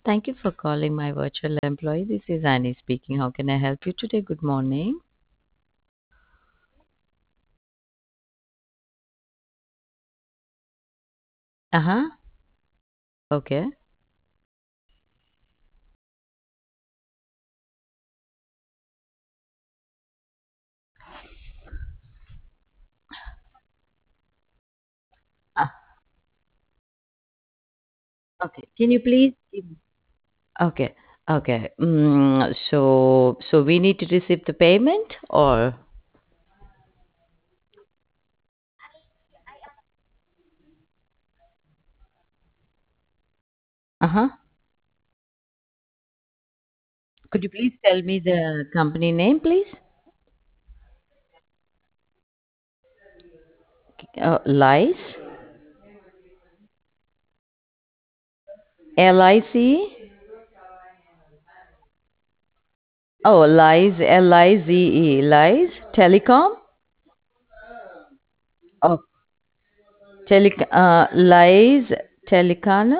Thank you for calling my virtual employee. This is Annie speaking. How can I help you today? Good morning. Uh huh. Okay. Uh, okay. Can you please? Okay. Okay. So we need to receive the payment or? Uh huh. Could you please tell me the company name, please? Lice. LIC. Oh, Lice. LIZE. Lice. Telecom. Oh, Lice. Telecana.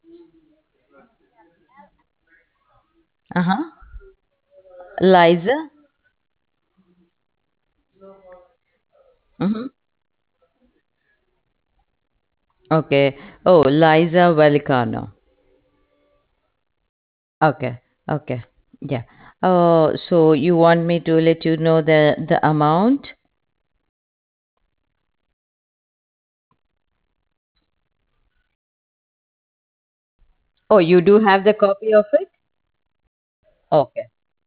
Uh huh. Liza. Mm-hmm. Okay. Oh, Liza Valicano. Okay. Okay. Yeah. Oh, so you want me to let you know the amount? Oh, you do have the copy of it? Okay.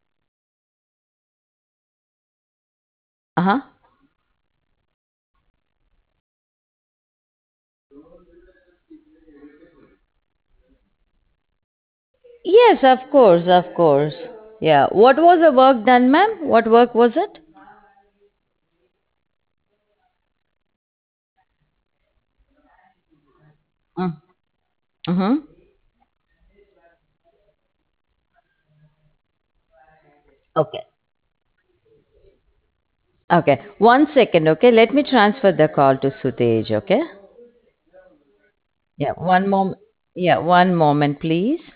Uh-huh. Yes, of course, of course. Yeah. What was the work done, ma'am? What work was it? Mm. Mm-hmm. Okay. Okay. 1 second, okay? Let me transfer the call to Sutej, okay? Yeah, one moment. Yeah, one moment, please.